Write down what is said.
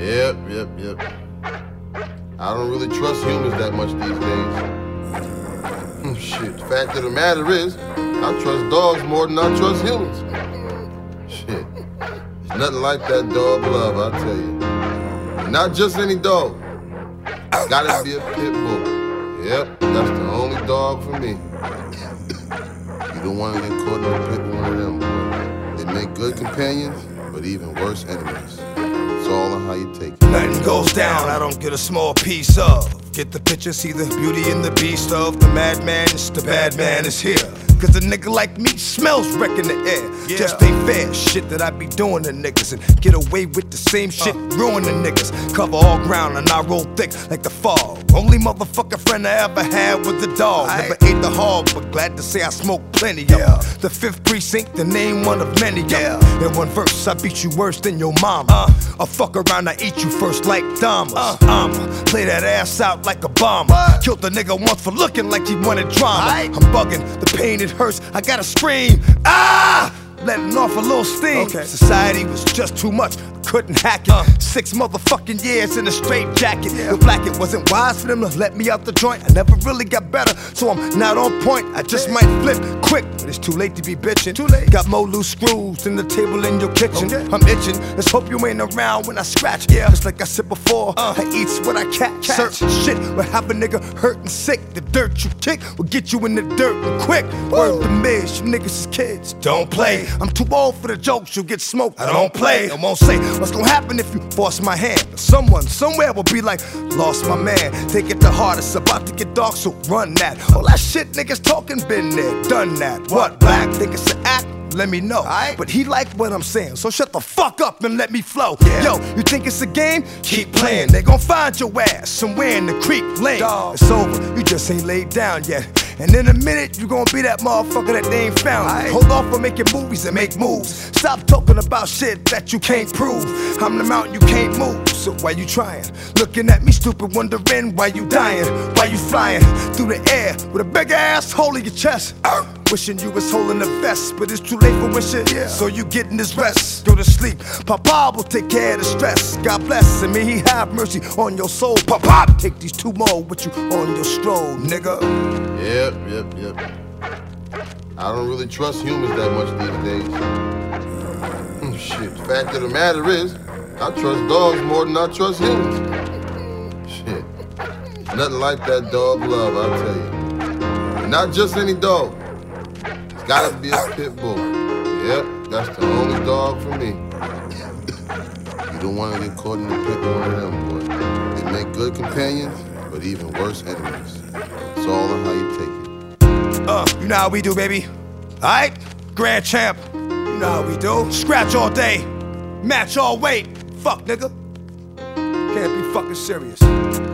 Yep. I don't really trust humans that much these days. Shit, the fact of the matter is, I trust dogs more than I trust humans. Shit, there's nothing like that dog love, I tell you. And not just any dog. Gotta be a pit bull. Yep, that's the only dog for me. You don't want to get caught in a pit with one of them, boy. They make good companions, but even worse enemies. It's all on how you take it. Nothing goes down, I don't get a small piece of. Get the picture, see the beauty and the beast of the madman, it's the bad man is here. Cause a nigga like me smells wreck in the air. Just ain't fair, shit that I be doing to niggas and get away with the same shit, ruin the niggas. Cover all ground and I roll thick like the fog. Only motherfucking friend I ever had was the dog. Never ate the hog, but glad to say I smoked plenty of them. The 5th precinct, the name one of many. In one verse, I beat you worse than your mama. I fuck around, I eat you first like Dahmer. I'ma play that ass out like a bomber. Killed the nigga once for looking like he wanted drama. I'm bugging, the pain it hurts, I gotta scream. Letting off a little steam. Society was just too much, couldn't hack it. 6 motherfucking years in a straight jacket. With black, it wasn't wise for them to let me out the joint. I never really got better, so I'm not on point. I just might flip quick, but it's too late to be bitching. Got more loose screws than the table in your kitchen. I'm itching, let's hope you ain't around when I scratch. Just like I said before, I eats what I catch. Certain shit will have a nigga hurt and sick. The dirt you kick will get you in the dirt and quick. Word to Miz, you niggas is kids, don't play. I'm too old for the jokes, you'll get smoked. I don't play. I won't say what's gonna happen if you force my hand. Someone, somewhere will be like, lost my man. Take it to heart, it's about to get dark, so run that. All that shit niggas talking, been there, done that. What, black, think it's an act? Let me know. But he like what I'm saying, so shut the fuck up and let me flow. Yo, you think it's a game? Keep playing. They gon' find your ass somewhere in the creek lane. It's over, you just ain't laid down yet. And in a minute, you gon' be that motherfucker that they ain't found. Hold off on making movies and make moves. Stop talking about shit that you can't prove. I'm the mountain you can't move, so why you trying? Looking at me stupid, wondering why you dying. Why you flying through the air with a big ass hole in your chest. Wishing you was holding the vest, but it's too late for wishing, so you getting this rest. Go to sleep, Papa will take care of the stress. God bless, and may he have mercy on your soul. Papa, take these 2 more with you on your stroll, nigga. Yep. I don't really trust humans that much these days. Shit, the fact of the matter is, I trust dogs more than I trust humans. Shit, there's nothing like that dog love, I tell you. And not just any dog. It's gotta be a pit bull. Yep, that's the only dog for me. You don't want to get caught in the pit with one of them, boy. They make good companions, but even worse enemies. It's all on how you take it. You know how we do, baby. Alright? Grand champ. You know how we do. Scratch all day. Match all weight. Fuck, nigga. Can't be fucking serious.